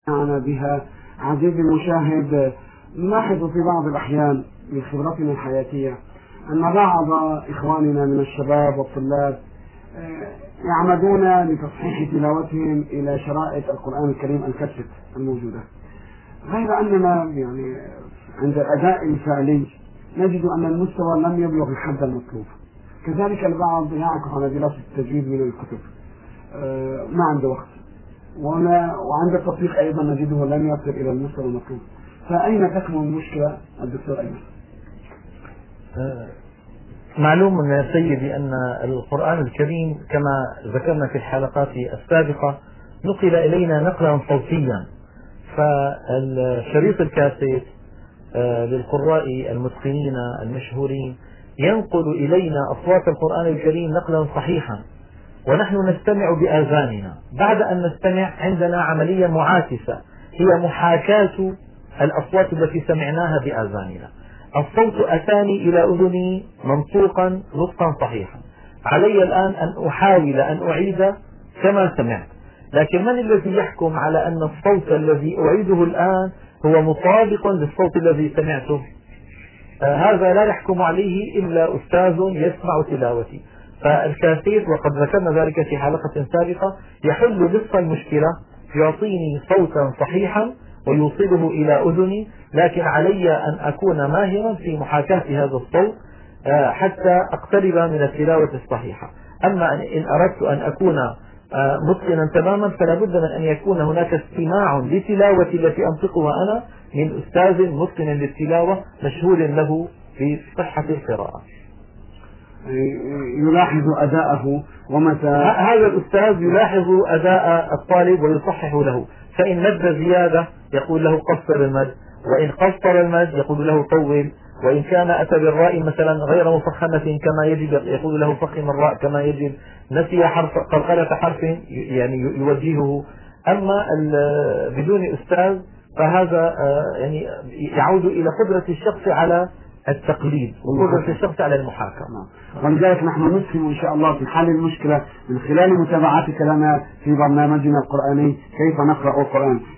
معنا بها عزيزي المشاهد. نلاحظ في بعض الأحيان من خبرتنا الحياتية أن بعض إخواننا من الشباب والطلاب يعمدون لتصحيح تلاوتهم إلى شرائط القرآن الكريم الكاسيت الموجودة، غير أننا يعني عند الأداء الفعلي نجد أن المستوى لم يبلغ الحد المطلوب. كذلك البعض يعكف على دراسة التجويد من الكتب، ما عنده وقت، وعند التطبيق أيضا نجده لم يصل إلى المستوى المطلوب. فأين تكمن المشكلة الدكتور أيمن؟ معلوم يا سيدي أن القرآن الكريم كما ذكرنا في الحلقات السابقة نقل إلينا نقلا صوتيا، فالشريط الكاسيت للقراء المتقنين المشهورين ينقل إلينا أصوات القرآن الكريم نقلا صحيحا، ونحن نستمع بآذاننا. بعد أن نستمع عندنا عملية معاكسة هي محاكاة الأصوات التي سمعناها بآذاننا. الصوت أتاني إلى أذني منطوقا نطقا صحيحا، علي الآن أن أحاول أن أعيد كما سمعت، لكن من الذي يحكم على أن الصوت الذي أعيده الآن هو مطابق للصوت الذي سمعته؟ هذا لا يحكم عليه إلا أستاذ يسمع تلاوتي. فالكاسيت وقد ذكرنا ذلك في حلقة سابقة يحل نصف المشكلة، يعطيني صوتا صحيحا ويوصله إلى أذني، لكن علي أن أكون ماهرا في محاكاة هذا الصوت حتى أقترب من التلاوة الصحيحة. أما إن أردت أن أكون متقنا تماما فلا بد من أن يكون هناك استماع لتلاوتي التي أنطقها أنا من أستاذ متقن للتلاوة مشهور له بصحة القراءة، يلاحظ أداءه، ومتى هذا الأستاذ يلاحظ أداء الطالب ويصحح له، فإن مد زيادة يقول له قصر المد، وإن قصر المد يقول له طول، وإن كان أتى بالراء مثلا غير مفخمة كما يجب يقول له فخم الراء كما يجب، نسي حرف قلقلة حرف يعني يوجهه. أما بدون أستاذ فهذا يعني يعود إلى قدرة الشخص على التقليد وقدرة الشخص على المحاكاة. ولذلك نحن نسهم إن شاء الله في حل المشكلة من خلال متابعتك لنا في برنامجنا القرآني كيف نقرأ القرآن.